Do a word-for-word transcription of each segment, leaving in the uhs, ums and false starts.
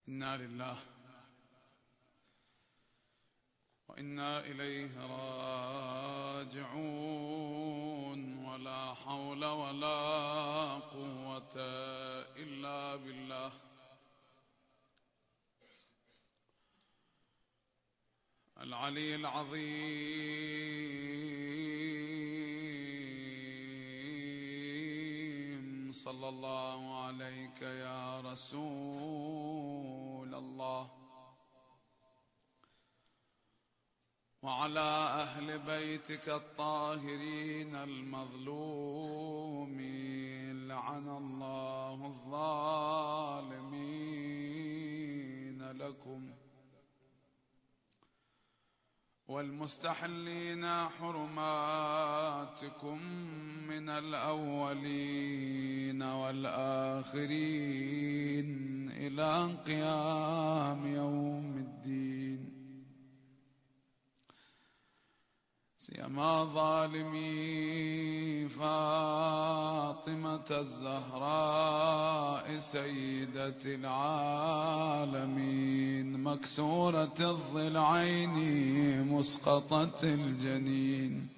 إنا لله وإنا إليه راجعون. ولا حول ولا قوة إلا بالله. العلي العظيم، صلى الله عليك يا رسول الله، وعلى أهل بيتك الطاهرين المظلومين، لعن الله الظالمين لكم والمستحلين حرماتكم من الأولين والآخرين إلى قيام يوم الدين، سيما ظالمي فاطمة الزهراء سيدة العالمين، مكسورة الضلعين مسقطة الجنين،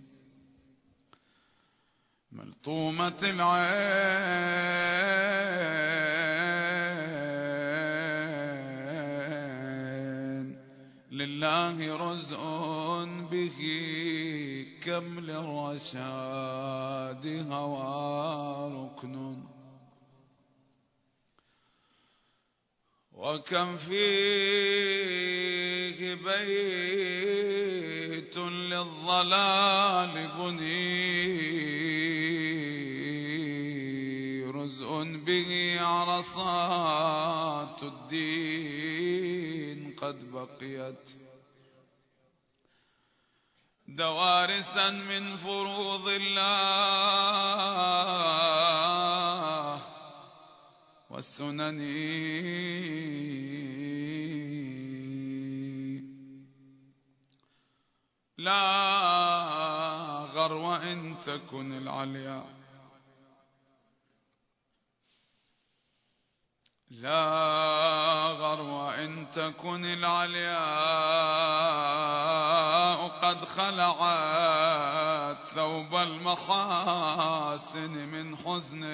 ملطومة العين، لله رزء به كمل الرشاد هوى ركن، وكم فيه بيت للضلال بني، رزء به عرصات الدين قد بقيت، دوارسا من فروض الله والسنن، لا غرو إن تكن العليا، لا غرو إن تكن العلياء قد خلعت ثوب المحاسن من حزن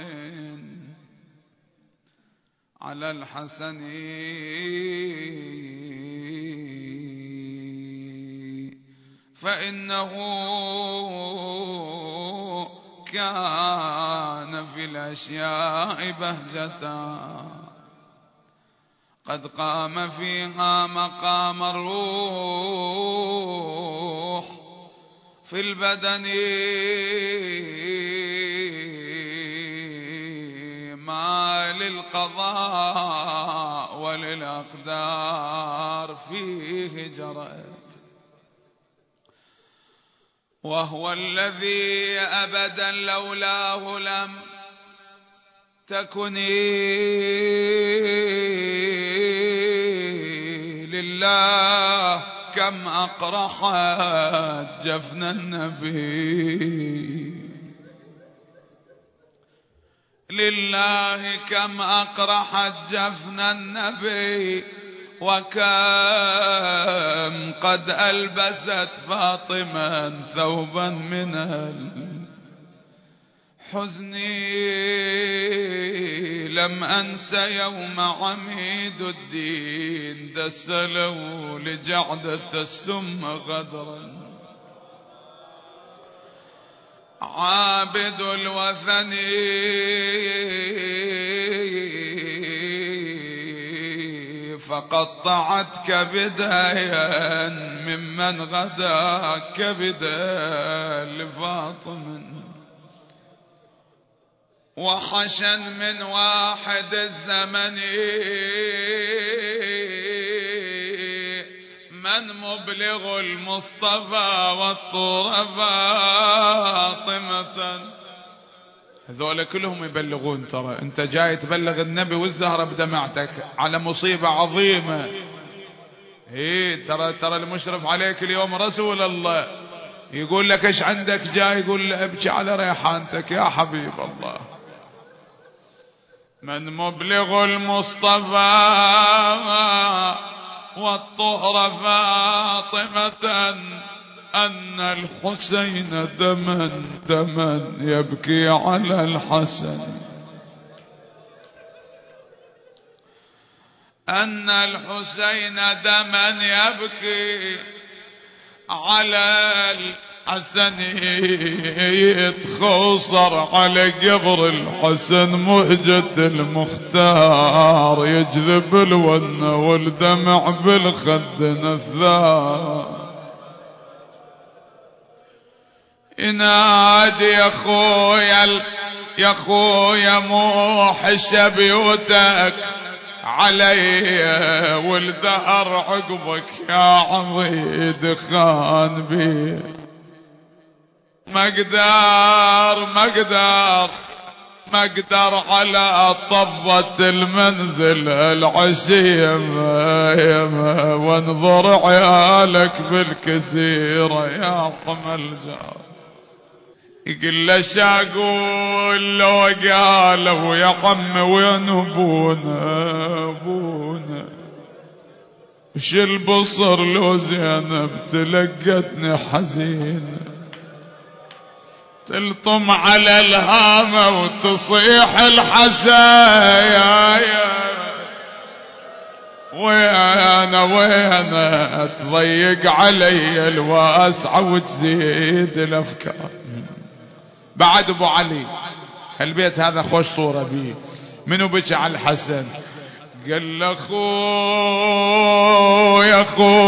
على الحسن، فإنه كان في الأشياء بهجة قد قام فيها مقام الروح في البدن، ما للقضاء وللأقدار فيه جرت، وهو الذي أبدا لولاه لم تكني لله، كم أقرحت جفن النبي، لله كم أقرحت جفن النبي، وكم قد ألبست فاطمة ثوبا من الحزن، لم أنس يوم عميد الدين دسلوا لجعدة السم غدرا، عابد الوثن فقطعت كبدايا ممن غدا كبدا لفاطمة، وحشا من واحد الزمن من مبلغ المصطفى والطور فاطمة. هذول كلهم يبلغون، ترى انت جاي تبلغ النبي والزهرة بدمعتك على مصيبة عظيمة. ايه ترى ترى المشرف عليك اليوم رسول الله، يقول لك ايش عندك جاي، يقول له ابكي على ريحانتك يا حبيب الله. من مبلغ المصطفى والطهر فاطمة أن الحسين دما دما يبكي على الحسن، أن الحسين دما يبكي على الحسن، يتخوصر على قبر الحسن مهجة المختار، يجذب الون والدمع بالخد نثار، ينادي يا خويا يا خويا مو حشا بيوتك علي، والدهر عقبك يا عضيد خان بي، مقدار مقدار مقدر على طبة المنزل العشية يما، وانظر عيالك بالكسيرة يا حمل جار. يقول له شاقول لو قالوا يا عم وين ابونا ابونا، وش البصر لو زينب تلقتني حزين، تلطم على الهامة وتصيح الحسايا، ويانا ويانا تضيق علي الواسعة وتزيد الافكار. بعد ابو علي البيت هذا خوش صورة بيه، منو بكى على الحسن؟ قال له خويا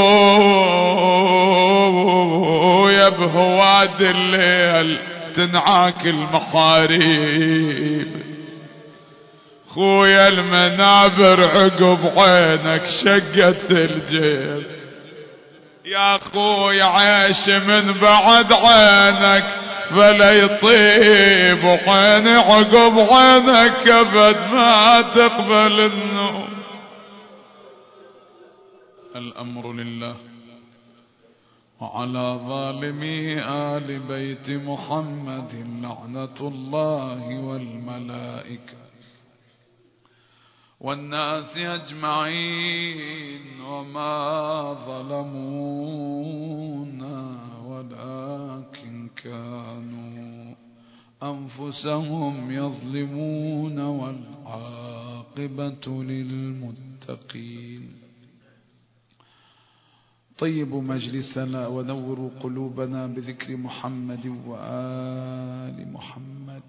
خويا بهواد الليل تنعاك المحاريب، خويا المنابر عقب عينك شقت الجيب، يا خويا عيش من بعد عينك فلا يطيب، وعيني عقب عينك ابد ما تقبل النوم. الامر لله وعلى ظالمي آل بيت محمد لعنة الله والملائكة والناس أجمعين، وما ظلمونا ولكن كانوا أنفسهم يظلمون، والعاقبة للمتقين. طيبوا مجلسنا ونوروا قلوبنا بذكر محمد وآل محمد.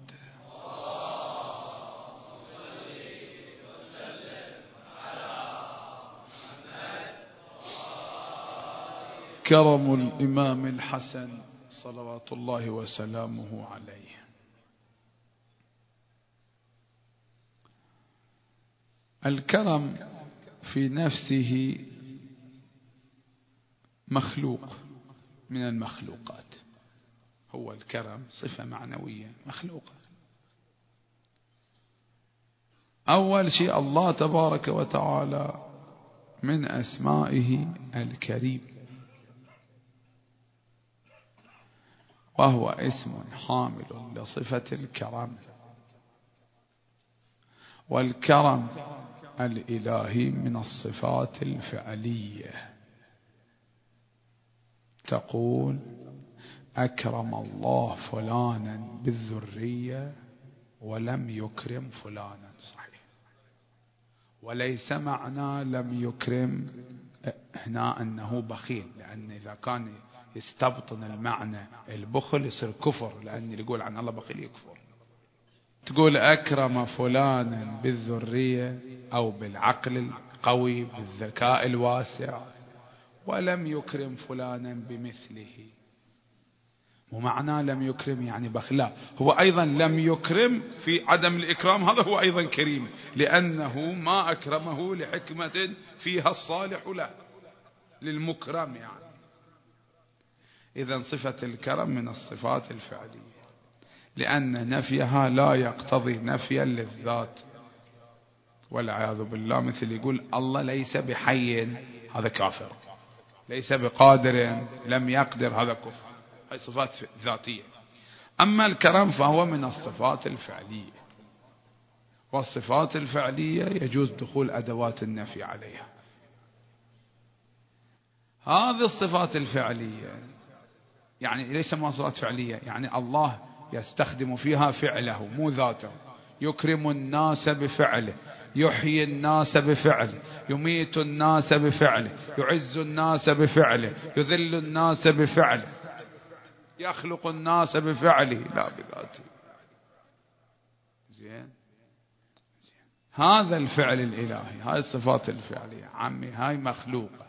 كرم الإمام الحسن صلوات الله وسلامه عليه. الكرم في نفسه مخلوق من المخلوقات، هو الكرم صفة معنوية مخلوقة. أول شيء الله تبارك وتعالى من أسمائه الكريم، وهو اسم حامل لصفة الكرم، والكرم الإلهي من الصفات الفعلية. تقول أكرم الله فلانا بالذرية ولم يكرم فلانا، صحيح، وليس معنى لم يكرم هنا أنه بخيل، لأن إذا كان يستبطن المعنى البخل يصير كفر، لأن اللي يقول عن الله بخيل يكفر. تقول أكرم فلانا بالذرية أو بالعقل القوي بالذكاء الواسع، ولم يكرم فلانا بمثله. ومعنى لم يكرم يعني بخلا، هو أيضا لم يكرم في عدم الإكرام، هذا هو أيضا كريم، لأنه ما أكرمه لحكمة فيها الصالح له للمكرم يعني. إذن صفة الكرم من الصفات الفعلية، لأن نفيها لا يقتضي نفيا للذات، والعياذ بالله. مثل يقول الله ليس بحي، هذا كافر، ليس بقادر، لم يقدر، هذا كفر. هذه صفات ذاتية. أما الكرم فهو من الصفات الفعلية، والصفات الفعلية يجوز دخول أدوات النفي عليها. هذه الصفات الفعلية، يعني ليس مواصفات فعلية، يعني الله يستخدم فيها فعله مو ذاته. يكرم الناس بفعله، يحيي الناس بفعله، يميت الناس بفعله، يعز الناس بفعله، يذل الناس بفعله، يخلق الناس بفعله لا بذاته. زين، هذا الفعل الإلهي، هاي الصفات الفعلية. عمي هاي مخلوقة.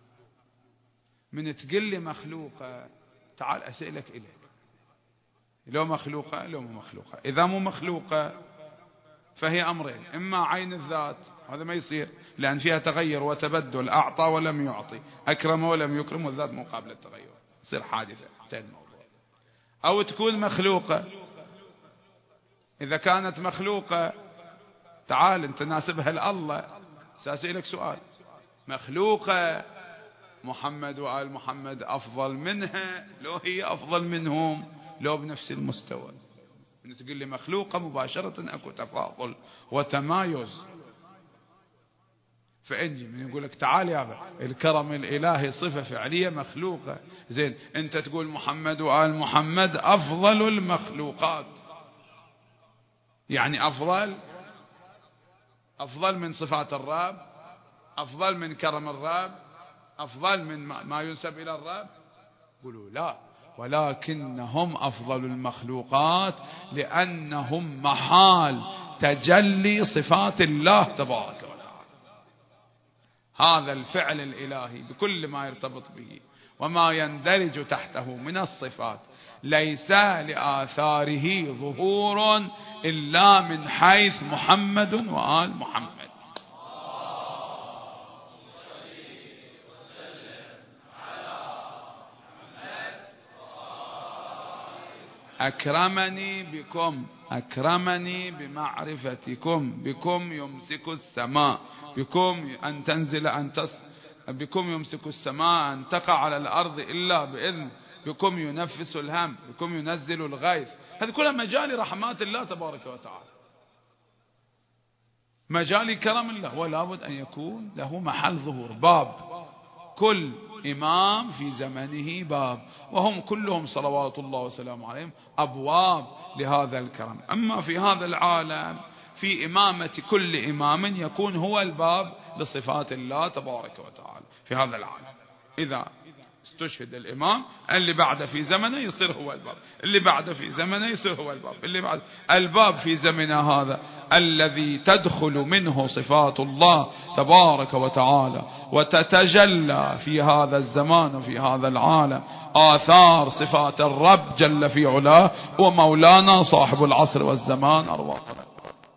من تقل لي مخلوقة، تعال أسألك إليك، لو مخلوقة لو مو مخلوقة. إذا مو مخلوقة فهي أمرين: إما عين الذات، هذا ما يصير لأن فيها تغير وتبدل، أعطى ولم يعطي، أكرم ولم يكرم، والذات مو قابلة للتغير، يصير حادثة، انتهى الموضوع. أو تكون مخلوقة. إذا كانت مخلوقة تعال أنت ناسبها لله، سأسألك سؤال: مخلوقة محمد وآل محمد أفضل منها لو هي أفضل منهم لو بنفس المستوى؟ من تقول لي مخلوقة مباشرة أكو تفاضل وتمايز. فأنجي من يقول لك تعال يابا الكرم الإلهي صفة فعلية مخلوقة، زين أنت تقول محمد وآل محمد أفضل المخلوقات، يعني أفضل أفضل من صفات الرب، أفضل من كرم الرب، أفضل من ما ينسب إلى الرب؟ قولوا لا، ولكنهم أفضل المخلوقات لأنهم محال تجلي صفات الله تبارك وتعالى. هذا الفعل الإلهي بكل ما يرتبط به وما يندرج تحته من الصفات ليس لآثاره ظهور إلا من حيث محمد وآل محمد. أكرمني بكم، أكرمني بمعرفتكم، بكم يمسك السماء، بكم أن تنزل أن تص... بكم يمسك السماء أن تقع على الأرض إلا بإذن، بكم ينفس الهم، بكم ينزل الغيث. هذه كلها مجال رحمات الله تبارك وتعالى، مجال كرم الله، ولا بد أن يكون له محل ظهور، باب. كل إمام في زمنه باب، وهم كلهم صلوات الله وسلامه عليهم أبواب لهذا الكرم. أما في هذا العالم في إمامة كل إمام يكون هو الباب لصفات الله تبارك وتعالى في هذا العالم. إذا استشهد الإمام اللي بعده في زمنه يصير هو الباب، اللي بعده في زمنه يصير هو الباب، اللي بعد الباب في زمنه هذا الذي تدخل منه صفات الله تبارك وتعالى وتتجلى في هذا الزمان وفي هذا العالم آثار صفات الرب جل في علاه ومولانا صاحب العصر والزمان أرواحنا.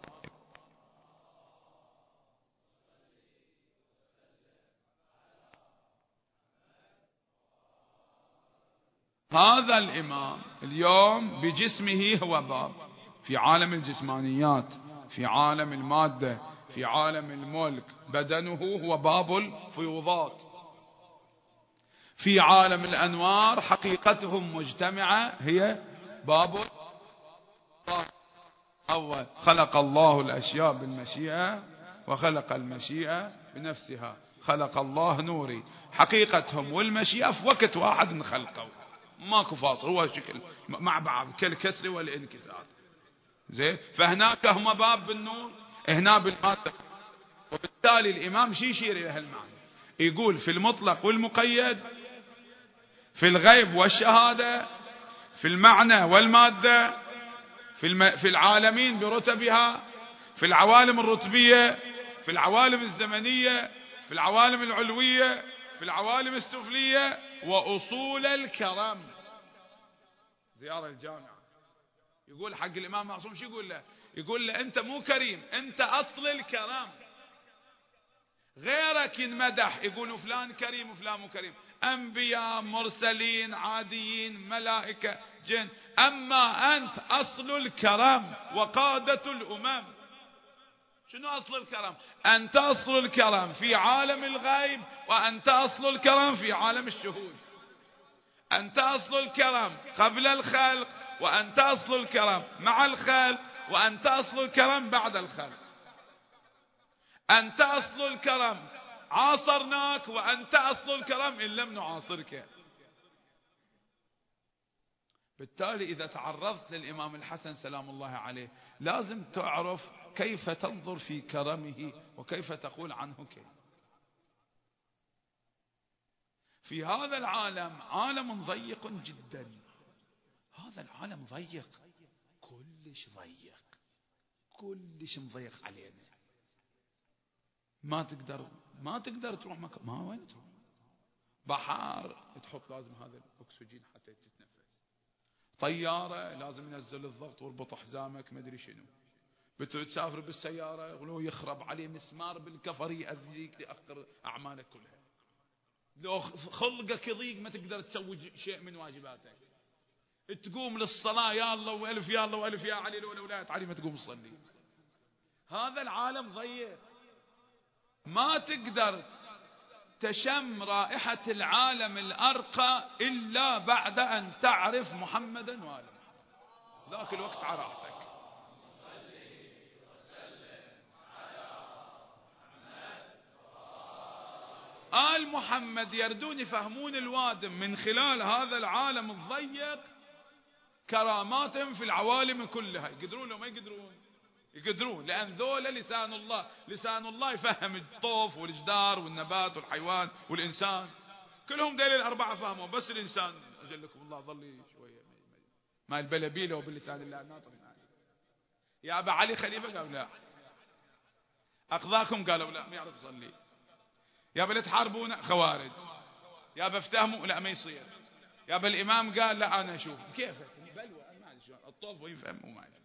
هذا الإمام اليوم بجسمه هو باب في عالم الجسمانيات، في عالم المادة، في عالم الملك، بدنه هو باب الفيوضات. في عالم الأنوار حقيقتهم مجتمعة هي باب أول. خلق الله الأشياء بالمشيئة وخلق المشيئة بنفسها، خلق الله نوري. حقيقتهم والمشيئة في وقت واحد من خلقه، ماكو فاصل، هو شكل مع بعض كالكسر والانكسار. زين، فهناك هما باب بالنور، هنا بالمادة. وبالتالي الإمام شي يشير إلى هالمعنى، يقول في المطلق والمقيد، في الغيب والشهادة، في المعنى والمادة، في الم... في العالمين برتبها، في العوالم الرتبية، في العوالم الزمنية، في العوالم العلوية، في العوالم السفلية، وأصول الكرم. زيارة الجامعة يقول حق الإمام معصوم شو يقول له؟ يقول له أنت مو كريم، أنت أصل الكرم. غيرك ينمدح يقولوا فلان كريم وفلان مو كريم، أنبياء مرسلين عاديين ملائكة جن، أما أنت أصل الكرم وقادة الأمم. شنو أصل الكرم؟ أنت أصل الكرم في عالم الغيب، وأنت أصل الكرم في عالم الشهود. أنت أصل الكرم قبل الخلق، وأنت أصل الكرم مع الخلق، وأنت أصل الكرم بعد الخلق. أنت أصل الكرم عاصرناك وأنت أصل الكرم إن لم نعاصرك. بالتالي إذا تعرضت للإمام الحسن سلام الله عليه لازم تعرف كيف تنظر في كرمه وكيف تقول عنه كلمة. في هذا العالم عالم ضيق جدا، هذا العالم ضيق، كلش ضيق، كلش مضيق علينا، ما تقدر ما تقدر تروح مكان، ما وين تروح، بحر تحط لازم هذا الأكسجين حتى تتنفس، طيارة لازم ينزل الضغط واربط حزامك ما ادري شنو، بتسافر بالسيارة يقولوا يخرب عليه مسمار بالكفر يأذيك يأخر أعمالك كلها، لو خلقك يضيق ما تقدر تسوي شيء من واجباتك، تقوم للصلاة يا الله وألف يا الله وألف يا علي لولا ولاية علي ما تقوم تصلي. هذا العالم ضيق، ما تقدر تشم رائحة العالم الأرقى إلا بعد أن تعرف محمدا وآل محمد، ذاك الوقت على راحتك. آل محمد يردون يفهمون الوادم من خلال هذا العالم الضيق كراماتهم في العوالم كلها، يقدرون لو ما يقدرون؟ يقدرون، لأن ذولا لسان الله، لسان الله يفهم الطوف والجدار والنبات والحيوان والإنسان، كلهم ديل الأربعة فهموا، بس الإنسان أجلكم الله ظل شوية ما البلبيلة وباللسان الله الناطق. يا أبا علي خليفة قالوا لا، أقضاكم قالوا لا ما يعرف يصلي، يا أبا تحاربون خوارج، يا أبا افتهموا لا ما يصير، يا أبا الإمام قال لا أنا أشوف كيف بلوى ما أدري شلون الطوف ويفهم وما يفهم.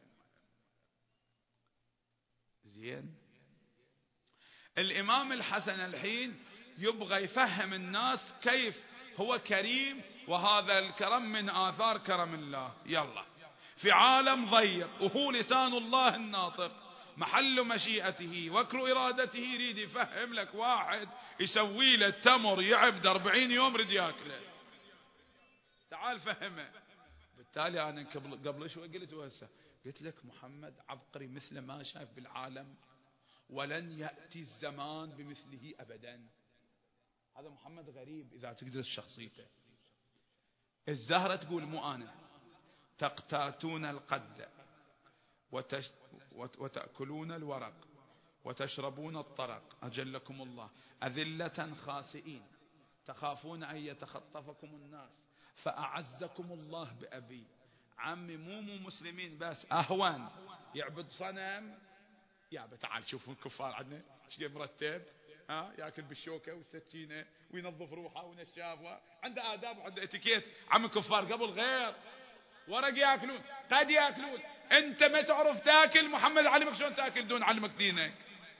زين، الإمام الحسن الحين يبغى يفهم الناس كيف هو كريم، وهذا الكرم من آثار كرم الله. يلا في عالم ضيق وهو لسان الله الناطق محل مشيئته وكر إرادته، يريد يفهم لك واحد يسوي له التمر يعبد أربعين يوم رد ياكله، تعال فهمه. بالتالي أنا قبل قبل شوي قلت وهسه قلت لك محمد عبقري مثل ما شايف بالعالم، ولن يأتي الزمان بمثله أبدا. هذا محمد غريب إذا تدرس شخصيته. الزهرة تقول مو أنا، تقتاتون القد وتش وتأكلون الورق وتشربون الطرق أجلكم الله، أذلة خاسئين تخافون أن يتخطفكم الناس فأعزكم الله بأبي. عمي مو مو مسلمين بس، أهون يعبد صنم، يا تعال شوفوا الكفار عندنا شيء مرتب، ها ياكل بالشوكه والسكينه وينظف روحه ونشافه، عنده آداب وعنده اتيكيت. عم الكفار قبل غير، ورق ياكلون قد ياكلون، انت ما تعرف تاكل، محمد علمك شلون تاكل دون علمك دينك.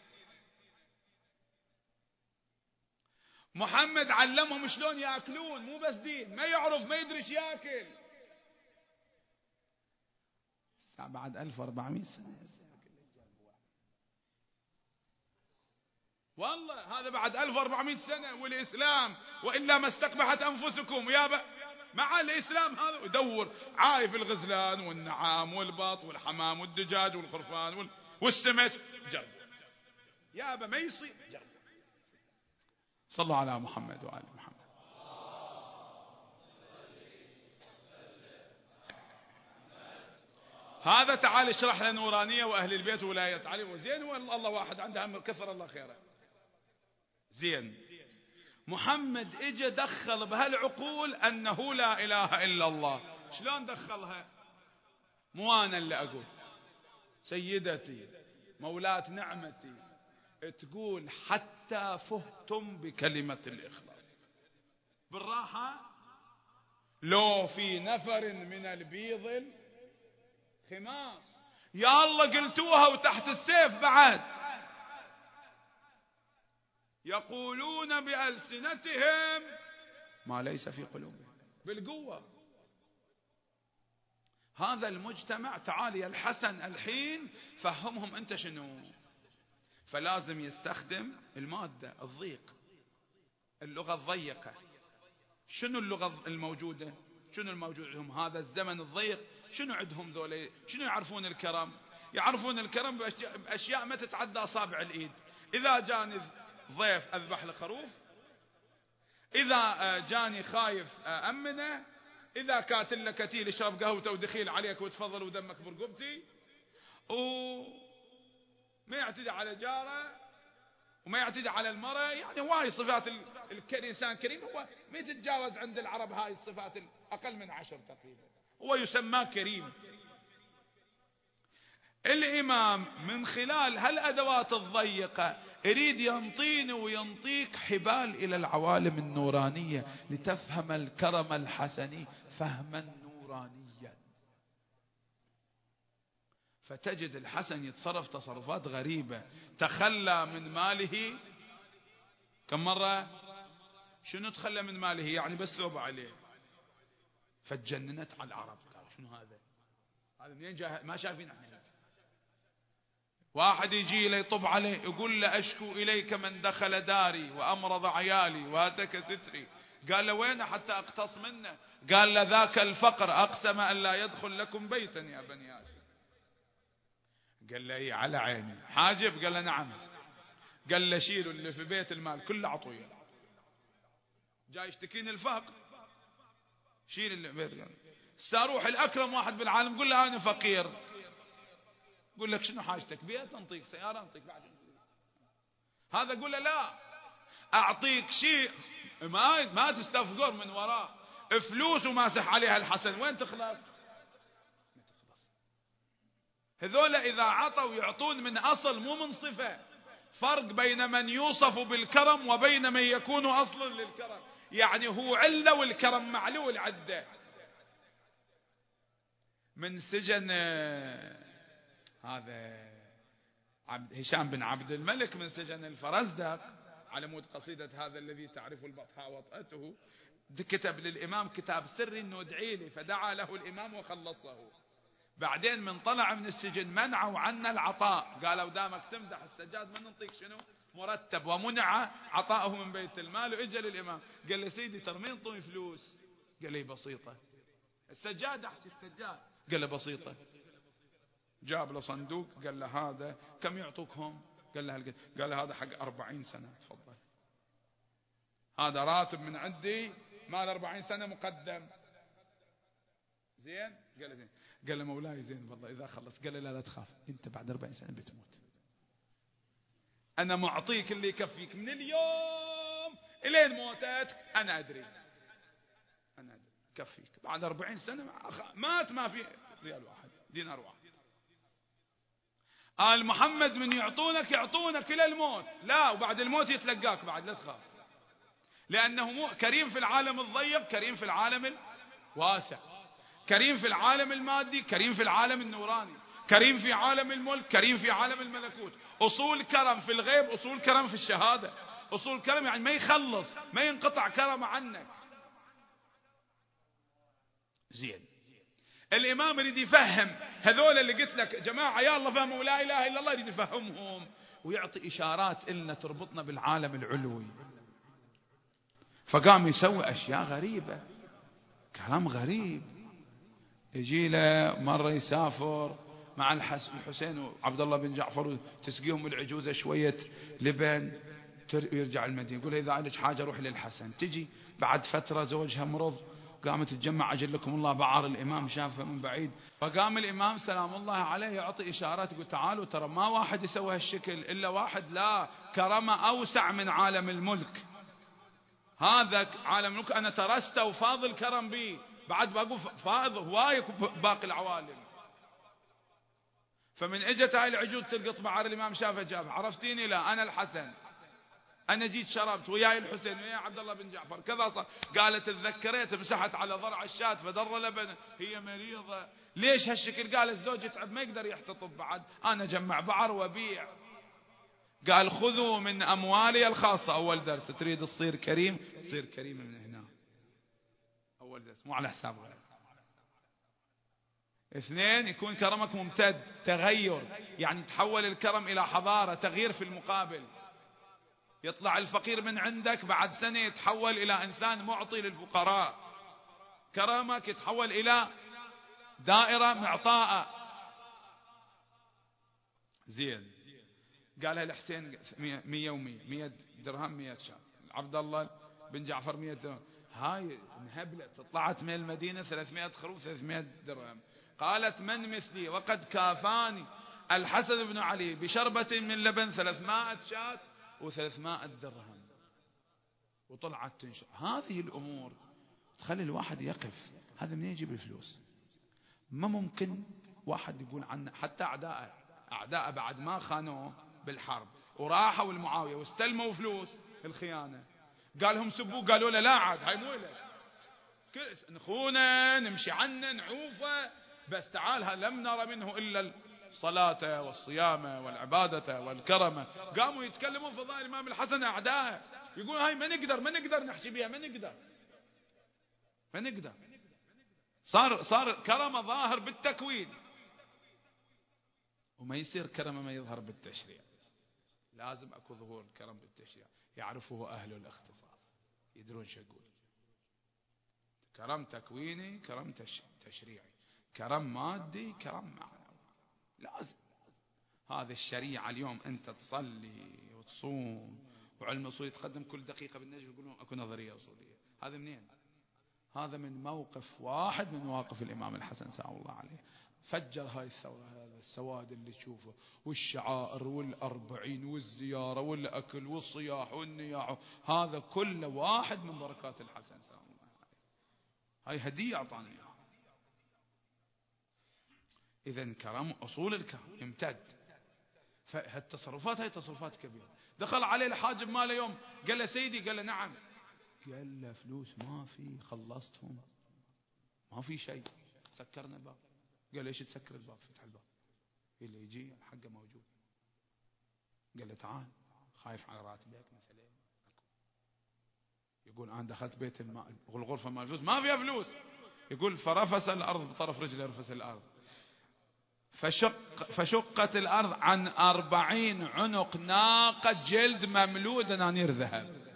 محمد علمهم شلون ياكلون، مو بس دين، ما يعرف ما يدري ايش ياكل. بعد ألف وأربعمائة سنة والله، هذا بعد ألف وأربعمائة سنة والإسلام، وإلا ما استقبحت أنفسكم يا مع الإسلام. هذا يدور عايف الغزلان والنعام والبط والحمام والدجاج والخرفان والسمك، جرب يا أبا ما يصير، جرب. صلوا على محمد وآل محمد. هذا تعال اشرح لنا نورانية وأهل البيت وولاية علي، وزين والله واحد عنده هم كثر الله خيره. زين، محمد اجى دخل بهالعقول أنه لا إله إلا الله. شلون دخلها؟ مو أنا اللي أقول، سيدتي مولاة نعمتي تقول حتى فهتم بكلمة الإخلاص. بالراحة، لو في نفر من البيض خماس، يا الله قلتوها وتحت السيف بعد، يقولون بألسنتهم ما ليس في قلوبهم، بالقوة. هذا المجتمع تعال يا الحسن الحين فهمهم انت شنو، فلازم يستخدم المادة الضيق، اللغة الضيقة. شنو اللغة الموجودة؟ شنو الموجود عندهم هذا الزمن الضيق؟ شنو عندهم ذولي؟ شنو يعرفون الكرم؟ يعرفون الكرم بأشياء ما تتعدى أصابع الإيد. إذا جاني ضيف أذبح له خروف، إذا جاني خايف أمنه، إذا كاتل له كتيل يشرب قهوته ودخيل عليك وتفضل ودمك برقبتي، وما يعتدي على جاره وما يعتدي على المرأة. يعني هواي صفات الإنسان كريم، هو ما تتجاوز عند العرب هاي الصفات أقل من عشر تقريبا، هو يسمى كريم. الإمام من خلال هالأدوات الضيقة يريد ينطيني وينطيك حبال إلى العوالم النورانية لتفهم الكرم الحسني فهما نورانيا. فتجد الحسن يتصرف تصرفات غريبة، تخلى من ماله كم مرة؟ شنو تخلى من ماله؟ يعني بس ثوب عليه، فتجننت على العرب، قالوا شنو هذا؟ هذا منين جاء؟ ما شايفين احنا. واحد يجي له يطب عليه يقول له أشكو إليك من دخل داري وأمرض عيالي وهتك ستري. قال له وين حتى أقتص منه؟ قال له ذاك الفقر أقسم أن لا يدخل لكم بيتا يا بني هاشم. قال له إيه على عيني. حاجب؟ قال له نعم. قال له شيلوا اللي في بيت المال كله عطويه. جاي يشتكيني الفقر، شيل اللي في بيت. ساروح الأكرم واحد بالعالم قل له أنا فقير، قل لك شنو حاجتك؟ بيت انطيك، سيارة انطيك، بعد هذا قل له لا اعطيك شيء ما ما تستفقر من وراه، فلوس وماسح عليها الحسن، وين تخلص؟ ما تخلص. هذول اذا عطوا يعطون من اصل مو من صفة. فرق بين من يوصف بالكرم وبين من يكون اصلا للكرم، يعني هو علة والكرم معلول عده. من سجن هذا هشام بن عبد الملك من سجن الفرزدق على مود قصيدة هذا الذي تعرف البطحاء وطأته، كتب للإمام كتاب سري انه ادعي لي، فدعا له الإمام وخلصه. بعدين من طلع من السجن منعوا عنا العطاء، قالوا دامك تمدح السجاد ما ننطيك شنو مرتب، ومنع عطاءه من بيت المال. واجا للإمام قال له سيدي ترى ما ينطوني فلوس. قال لي بسيطة. السجاد احكي السجاد. قال له بسيطة. جاب له صندوق قال له هذا كم يعطوكهم؟ قال له هالقد. قال له هذا حق أربعين سنة تفضل، هذا راتب من عندي مال أربعين سنة مقدم. زين؟ قال له زين. قال له مولاي زين والله إذا خلص. قال له لا لا تخاف أنت بعد أربعين سنة بتموت، أنا معطيك اللي يكفيك من اليوم إلين موتتك، أنا أدري أنا أدري كفيك. بعد أربعين سنة مات ما في ريال واحد دينار واحد. آل محمد من يعطونك يعطونك إلى الموت، لا وبعد الموت يتلقاك بعد، لا تخاف، لأنه مو كريم في العالم الضيق، كريم في العالم الواسع، كريم في العالم المادي، كريم في العالم النوراني، كريم في عالم الملك، كريم في عالم الملكوت. أصول كرم في الغيب، أصول كرم في الشهادة. أصول كرم يعني ما يخلص، ما ينقطع كرم عنك. زين. الإمام يريد يفهم هذول اللي قلت لك جماعة يا الله فهموا لا إله إلا الله، يريد يفهمهم ويعطي إشارات إلنا تربطنا بالعالم العلوي. فقام يسوي أشياء غريبة، كلام غريب. يجي له مرة يسافر مع الحسين وعبد الله بن جعفر تسقيهم العجوزة شوية لبن، يرجع المدينة يقول إذا عندك حاجة روح للحسن. تجي بعد فترة زوجها مرض، قامت تتجمع أجل لكم الله بعار. الإمام شافه من بعيد، فقام الإمام سلام الله عليه يعطي إشارات يقول تعالوا ترى ما واحد يسوي هالشكل إلا واحد لا كرمه أوسع من عالم الملك. هذا عالم الملك أنا ترسته وفاضل كرم بي، بعد بقول فائض هواي باقي العوالم. فمن اجت هاي العجوز تلقط بعار الإمام شافه جابه، عرفتيني؟ لا أنا الحسن، أنا جيت شربت وياي الحسين وياي عبد الله بن جعفر كذا صار. قالت تذكرت مسحت على ضرع الشاة فدر لبن، هي مريضة ليش هالشكل؟ قالت زوجي تعب ما يقدر يحتطب بعد، أنا جمع بعر وبيع. قال خذوا من أموالي الخاصة. أول درس تريد تصير كريم، تصير كريم من هنا، أول درس مو على حساب غير. اثنين يكون كرمك ممتد، تغير، يعني تحول الكرم إلى حضارة، تغيير في المقابل. يطلع الفقير من عندك بعد سنة يتحول إلى إنسان معطي للفقراء، كرمك يتحول إلى دائرة معطاءة. زين. قالها الحسين مية ومية مية درهم مية شاة. عبد الله بن جعفر مية درهم. هاي انهبلت طلعت من المدينة ثلاثمائة خروف ثلاثمائة درهم. قالت من مثلي وقد كافاني الحسن بن علي بشربة من لبن ثلاثمائة شاة وثلاثمائة درهم. وطلعت تنشر. هذه الأمور تخلي الواحد يقف، هذا منين يجيب الفلوس؟ ما ممكن واحد يقول عنه، حتى أعداءه أعداءه بعد ما خانوه بالحرب وراحوا المعاوية واستلموا فلوس الخيانة، قالهم سبوه، قالوا له لا عاد هاي مو لك، نخونه نمشي عنه نعوفه، بس تعال لم نرى منه إلا الصلاة والصيام والعبادة والكرمة. قاموا يتكلمون في فضائل الإمام الحسن أعداءه، يقول هاي ما نقدر ما نقدر نحكي بها، ما نقدر ما نقدر. صار صار كرمه ظاهر بالتكوين، وما يصير كرمه ما يظهر بالتشريع. لازم اكو ظهور الكرم بالتشريع، يعرفه اهل الاختصاص، يدرون شو يقول. كرم تكويني، كرم تشريعي، كرم مادي، كرم معنوي. لازم هذه الشريعة. اليوم انت تصلي وتصوم وعلم اصول يتقدم كل دقيقة بالنجم، يقولون اكو نظرية اصولية. هذا منين؟ هذا من موقف واحد من مواقف الامام الحسن سلام الله عليه. فجر هاي الثورة، هذا السواد اللي تشوفه، والشعائر والأربعين والزيارة والأكل والصياح والنياح، هذا كله واحد من بركات الحسن سلام الله عليه. هاي هدية أعطانا إياها. إذن كرم أصول الكرم يمتد. فهالتصرفات هاي تصرفات كبيرة. دخل عليه الحاجب ماله يوم، قال له سيدي، قال له نعم، قال له فلوس ما في، خلصتهم ما في شيء، سكرنا الباب. قال ليش تسكر الباب؟ فتح الباب، اللي يجي حقه موجود. قال له تعال، خايف على راتبك مثلا. يقول انا دخلت بيت المال الغرفه مال الفلوس ما فيها فلوس. يقول فرفس الارض بطرف رجله، رفس الارض، فشق فشقت الارض عن أربعين عنق ناقة جلد مملوء دنانير ذهب.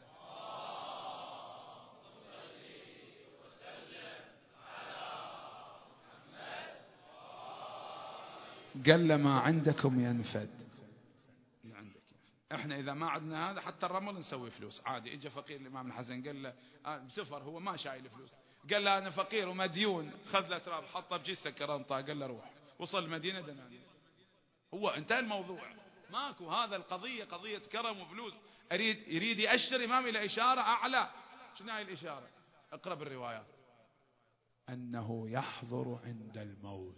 قال له ما عندكم ينفد، اللي عندك ينفد. احنا اذا ما عندنا هذا حتى الرمل نسوي فلوس عادي. اجى فقير الامام الحسن قال له بسفر، هو ما شايل فلوس، قال له انا فقير ومديون، خذ له تراب حطه بجيسه كرنطه، قال له روح، وصل المدينه دنانير. هو انتهى الموضوع، ماكو. هذا القضيه قضيه كرم وفلوس. اريد يريد يأشر الامام الى اشاره اعلى. شنو هاي الاشاره؟ اقرا بالروايات، انه يحضر عند الموت.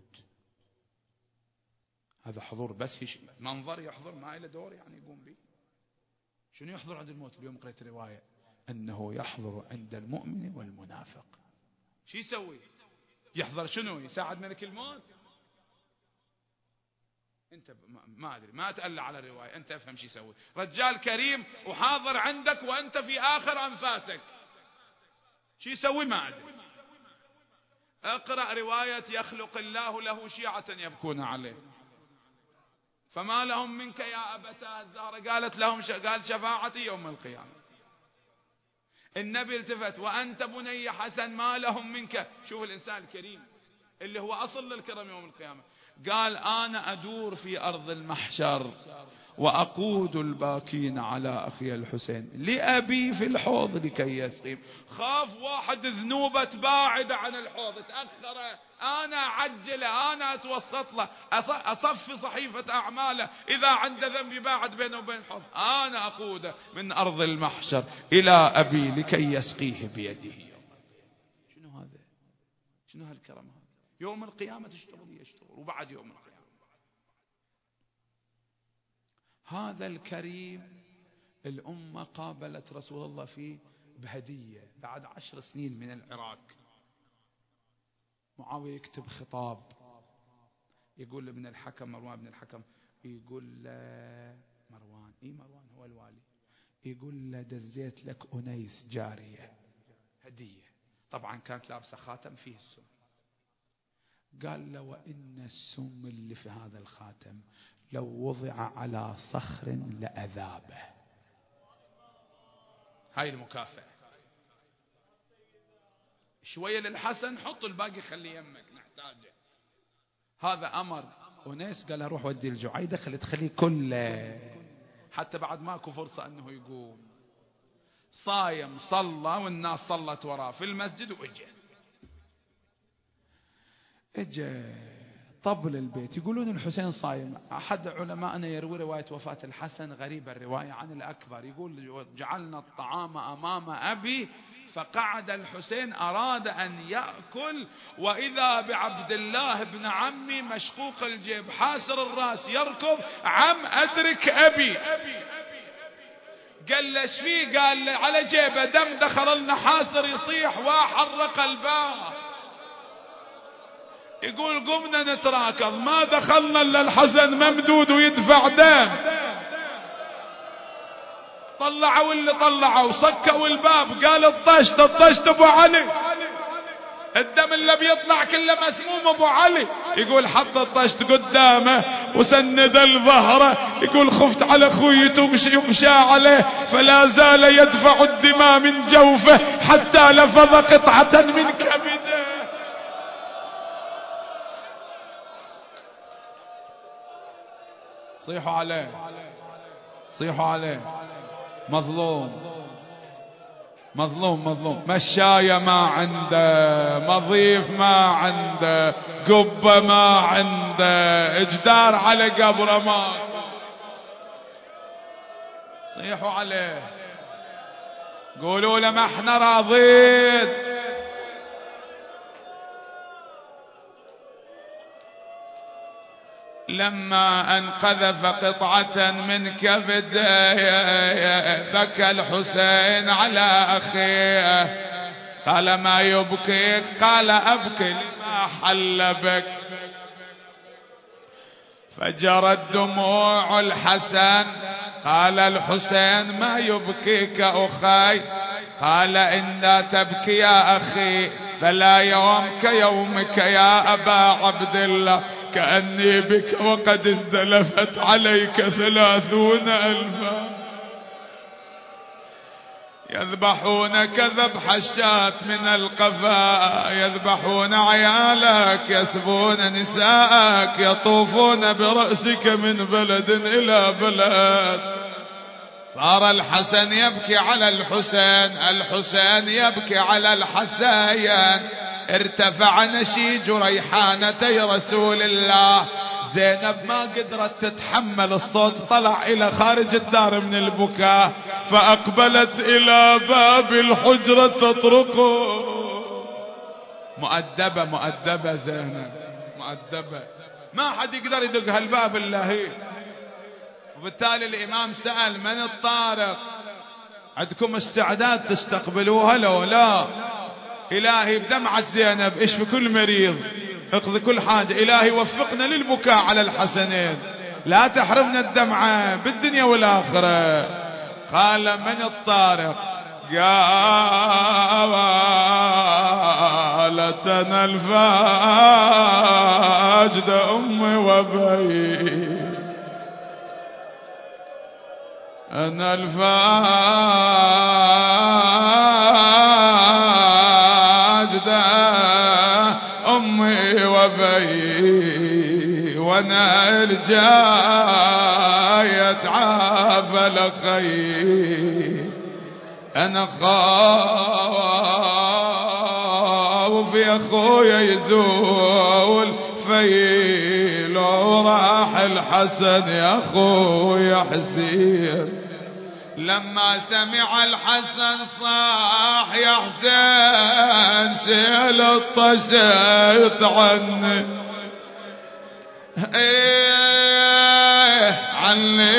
هذا حضور بس منظر يحضر، ما له دور يعني يقوم به. شنو يحضر عند الموت؟ اليوم قرأت رواية أنه يحضر عند المؤمن والمنافق. شو يسوي؟ يحضر شنو؟ يساعد ملك الموت؟ أنت ما أدري، ما أتألى على الرواية، أنت أفهم شو يسوي. رجال كريم وحاضر عندك وأنت في آخر أنفاسك، شو يسوي؟ ما أدري. اقرأ رواية يخلق الله له شيعة يبكون عليه، فما لهم منك يا أبتاه الزهرة، قالت لهم ش... قال شفاعتي يوم القيامة. النبي التفت، وأنت بني حسن ما لهم منك. شوف الإنسان الكريم اللي هو أصل للكرم يوم القيامة. قال أنا أدور في أرض المحشر وأقود الباكين على أخي الحسين لأبي في الحوض لكي يسقيم. خاف واحد ذنوبه تباعد عن الحوض، تأخر، أنا أعجله، أنا أتوسط له، أصفي صحيفة أعماله، إذا عنده ذنب باعد بينه وبين الحوض، أنا أقوده من أرض المحشر إلى أبي لكي يسقيه بيده. شنو هذا؟ شنو هالكرم هذا؟ يوم القيامة تشتغل يشتغل، وبعد يوم القيامة. هذا الكريم الأمة قابلت رسول الله فيه بهدية بعد عشر سنين من العراق. معاوية يكتب خطاب، يقول لابن الحكم، مروان بن الحكم، يقول له مروان، اي مروان هو الوالي، يقول له دزيت لك أنيس جارية هدية. طبعا كانت لابسة خاتم فيه السم. قال له وإن السم اللي في هذا الخاتم لو وضع على صخر لأذابه. هاي المكافأة. شوية للحسن، حط الباقي خلي يمك نحتاجه. هذا أمر ونيس قال لها روح ودي الجوع. دخلت تخليه كله حتى بعد ماكو فرصة انه يقوم، صايم صلى والناس صلت وراه في المسجد. واجا اجا طبل البيت. يقولون الحسين صايم. احد علماءنا يروي رواية وفاة الحسن غريبة الرواية عن الاكبر، يقول جعلنا الطعام امام ابي فقعد الحسين أراد أن يأكل، وإذا بعبد الله بن عمي مشقوق الجيب حاسر الرأس يركض: عم أدرك أبي. قال له شفيه؟ قال له على جيبه دم دخل لنا حاسر يصيح وحرق الباب. يقول قمنا نتراكض ما دخلنا إلا الحسن ممدود ويدفع دم. طلعوا اللي طلعوا صكوا الباب. قال الطشت الطشت ابو علي، الدم اللي بيطلع كله مسموم ابو علي. يقول حط الطشت قدامه وسند الظهره. يقول خفت على اخوي يمشى عليه فلا زال يدفع الدماء من جوفه حتى لفظ قطعة من كبده. صيحوا عليه صيحوا عليه. مظلوم مظلوم مظلوم. مشاية ما عنده، مضيف ما عنده، قبة ما عنده، اجدار على قبره ما. صيحوا عليه قولوا له ما احنا راضين. لما انقذف قطعة من كبده بكى الحسين على أخيه. قال ما يبكيك؟ قال أبكي لما حل بك. فجرت دموع الحسن. قال الحسين ما يبكيك أخي؟ قال إن لا تبكي يا أخي فلا يوم كيومك يا أبا عبد الله، كأني بك وقد ازدلفت عليك ثلاثون ألفا. يذبحونك ذبح الشاة من القفا، يذبحون عيالك، يسبون نساءك، يطوفون برأسك من بلد إلى بلد. صار الحسن يبكي على الحسين، الحسين يبكي على الحسين. ارتفع نشيج ريحانتي رسول الله. زينب ما قدرت تتحمل الصوت، طلع إلى خارج الدار من البكاء، فأقبلت إلى باب الحجرة تطرقه. مؤدبة مؤدبة زينب مؤدبة، ما حد يقدر يدق هالباب إلا هي. وبالتالي الإمام سأل من الطارق؟ عندكم استعداد تستقبلوها لو لا؟ إلهي بدمعة زينب اشفي كل مريض، اقضي كل حاجة. إلهي وفقنا للبكاء على الحسنين، لا تحرمنا الدمعة بالدنيا والآخرة. قال من الطارق؟ قالتنا الفاجد أمي وبي، أنا الفاجدة أمي وبي، وانا الجاية عافى لخي. أنا خاوف يا خويا يزول في لو راح الحسن يا خويا حسين. لما سمع الحسن صاح يا حسين شيل الطشيط عني، ايه عني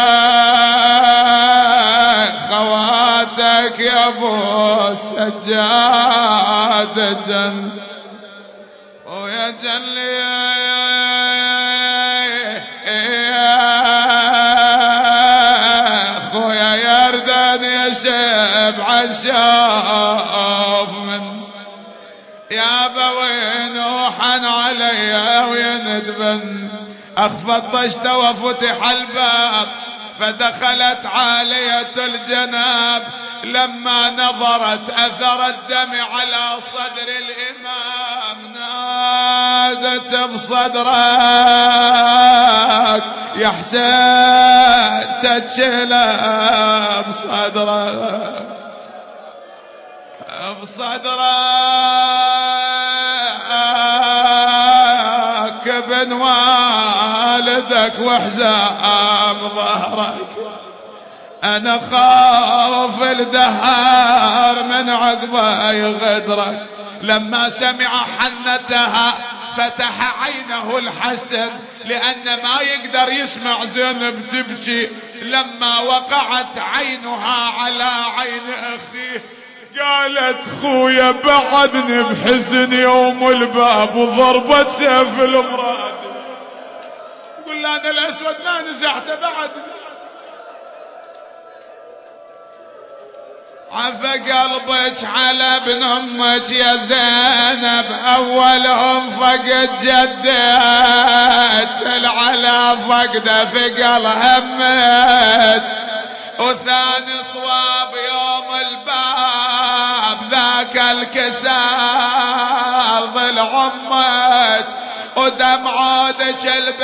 خواتك يا ابو السجاد جن ويا جلي خويا يردان يشب عشاف من يا بوين وحن علي ويندبن. اخفى طشت وفتح الباب فدخلت عالية الجناب. لما نظرت اثر الدم على صدر الامام نار زادت بصدرك يا حسين تتشلى بصدرك بصدرك ابن والدك وحزام ظهرك. انا خاف الدهر من عقبه يغدرك. لما سمع حنتها فتح عينه الحسن لأن ما يقدر يسمع زينب تبكي. لما وقعت عينها على عين أخيه قالت خويا بعدني بحزن يوم الباب وضربت سيف المراد. تقول لا أنا الأسود ما نزعته بعدني. عفى قلبك على ابن امك يا زينب اولهم فقد جدك على فقده ثقل همك وثاني صواب يوم الباب ذاك الكسار ظل عمك ودمعودك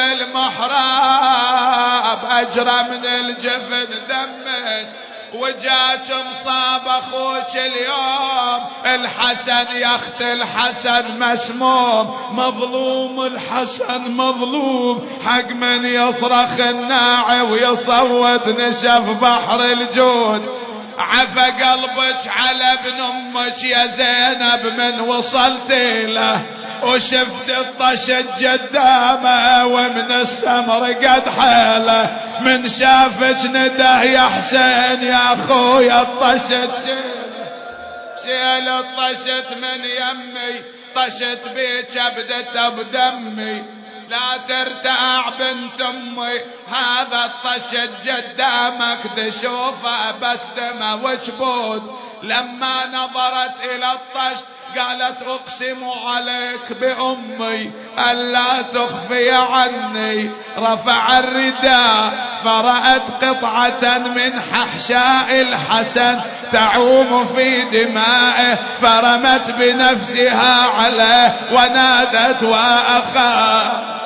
بالمحراب اجرى من الجفن دمك وجاك مصاب اخوك اليوم الحسن يا اخت الحسن مسموم مظلوم الحسن مظلوم حق من يصرخ الناعي ويصوت نشف بحر الجود. عفى قلبك على ابن امك يا زينب من وصلت له وشفت الطشت قدامه ومن السمر قد حيله من شافك نده يا حسين يا اخويا الطشت شيل الطشت من يمي طشت بيك ابدت بدمي لا ترتاع بنت امي هذا الطشت قدامك تشوفه بس دمه وشبود. لما نظرت الى الطشت قالت اقسم عليك بامي الا تخفي عني. رفع الرداء فرأت قطعة من ححشاء الحسن تعوم في دمائه فرمت بنفسها عليه ونادت واخاه.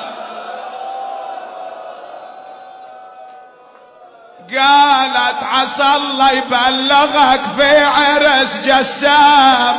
قالت عسى الله يبلغك في عرس جسام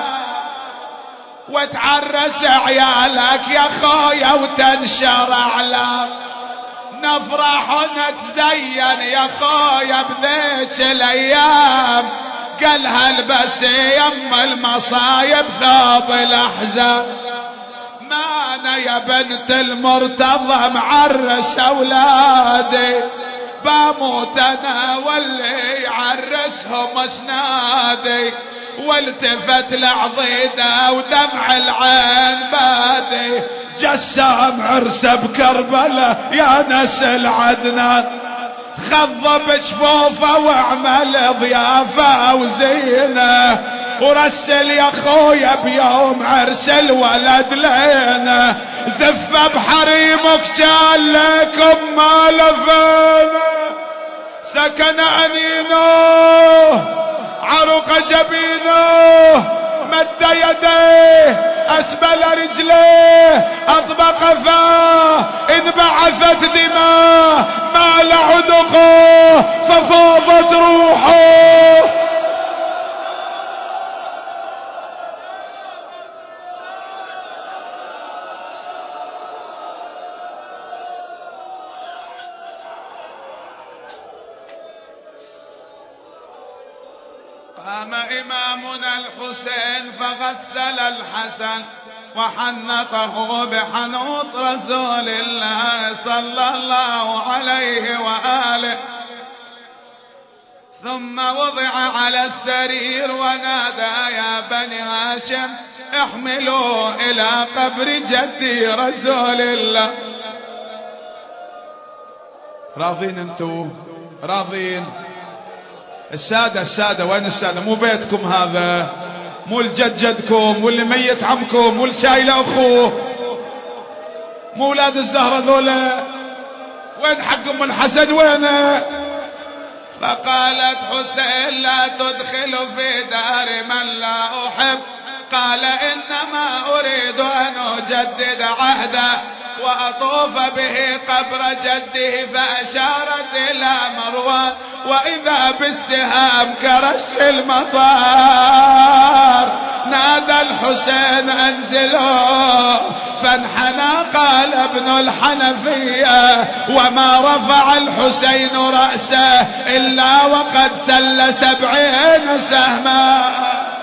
وتعرس عيالك يا خويا وتنشر اعلام نفرح ونتزين يا خويا بذيك الايام. قالها البسي يم المصايب ثوب الاحزان ما انا يا بنت المرتضى معرس اولادي بموت انا واللي يعرسهم اسنادي. والتفت لعضيده ودمع العين بادي جسام عرسه بكربله يا نسل عدنان خضب جفوفه واعمل ضيافه وزينه ورسل يا خويا بيوم عرس الولد لينا زفه بحريمك كان لكم ما لفينا سكن انينه عرق جبينه مد يديه اسبل رجليه اطبق فاه انبعثت دماء مال عنقه ففاضت روحه. قام إمامنا الحسين فغسل الحسن وحنطه بحنوط رسول الله صلى الله عليه وآله ثم وضع على السرير ونادى يا بني هاشم احملوا إلى قبر جدي رسول الله. راضين انتو راضين؟ السادة السادة وين السادة؟ مو بيتكم هذا مو الجد جدكم واللي ميت عمكم واللي شايل اخوه مو اولاد الزهرة ذولا وين حق ام الحسن وينه؟ فقالت حسين لا تدخل في دار من لا احب قال إنما أريد أن أجدد عهده وأطوف به قبر جده، فأشارت إلى مروان وإذا بالسهام كرش المطار. نادى الحسين أنزلوا فانحنى قال ابن الحنفية وما رفع الحسين رأسه إلا وقد سل سبعين سهما.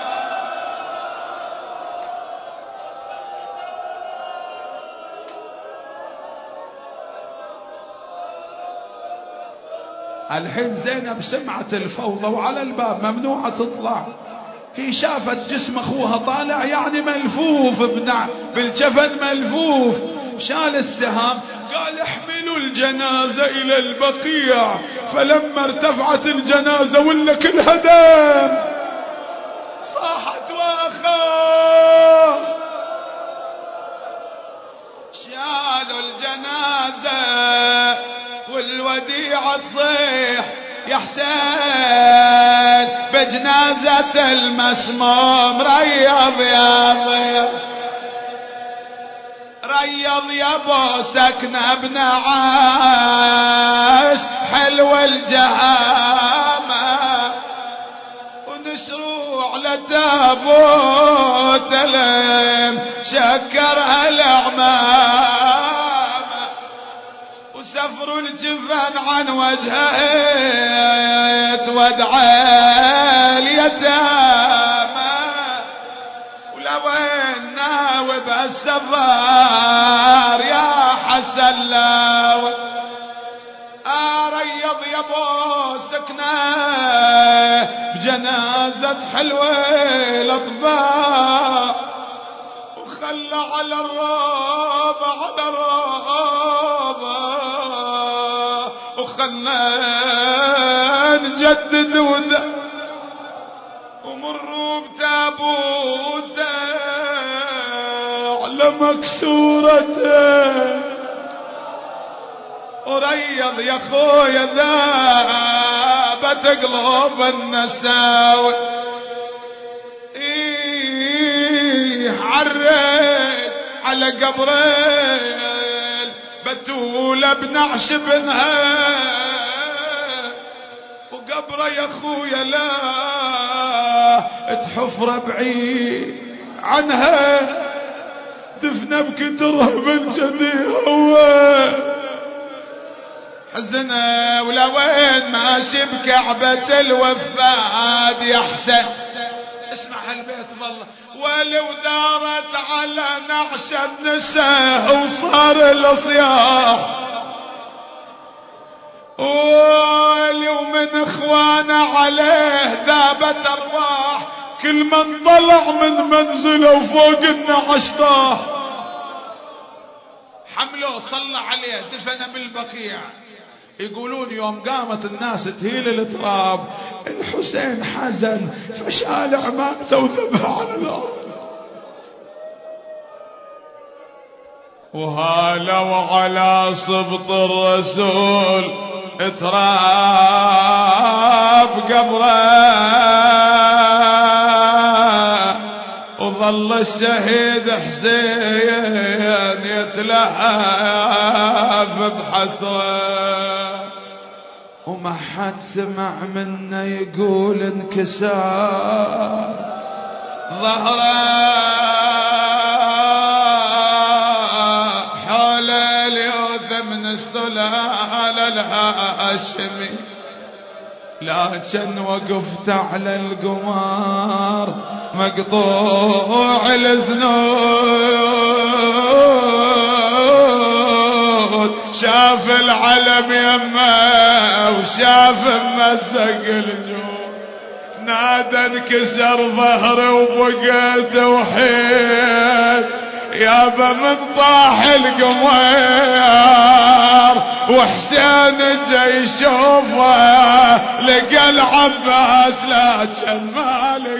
الحين زينب سمعت الفوضى وعلى الباب ممنوعة تطلع. هي شافت جسم اخوها طالع يعني ملفوف بالجفن ملفوف. شال السهام قال احملوا الجنازة الى البقيع. فلما ارتفعت الجنازة ولا كلها دم صاحت واخاه. شالوا الجنازة والوديعة تصيح يا حسين بجنازة المسموم ريض يا ضيف ريض يا ابو سكنة ابن عاش حلو الجهامة ونشروا على تابوت لم شكرها الاعمام وسفروا الجفن عن وجهه ودعى اليتامى ولو ناوب السفار يا حسن لو اريض يا ابو سكنه بجنازة حلوة الاطباء وخلى على الراب على الراب وخلنا نجدد وده ومروا بتابوته على مكسورته وريض يا خويا ذابت قلوب النساوي ايه عريت على قبرين بتولى بنعش بنها وقبره يا خويا لا تحفر بعيد عنها دفنه بكترها من جدي هو حزنه ولا وين ماشي بكعبة الوفاد يا حسين. اسمع هالبيت والله ولو دارت على نعش النساء وصار الصياح ولو من اخوانا عليه ذابت ارواح كل من طلع من منزله وفوق النعش طاح. حملوه صلى عليه دفن بالبقيع. يقولون يوم قامت الناس تهيل التراب الحسين حزن فشال عمامته وذبها على الارض. وهالوا على سبط الرسول تراب قبره وظل الشهيد حسين يتلهف بحسره وما حد سمع منه يقول انكسار ظهره حول اليوث من السلالة الهاشمي لكن وقفت على القمار مقطوع الزنود شاف العلم يمه وشاف ممزق الجود نادى انكسر ظهري وبقيت وحيد يابا من طاح القمار وحسين جاي يشوفه لقى العباس لكن ما لقى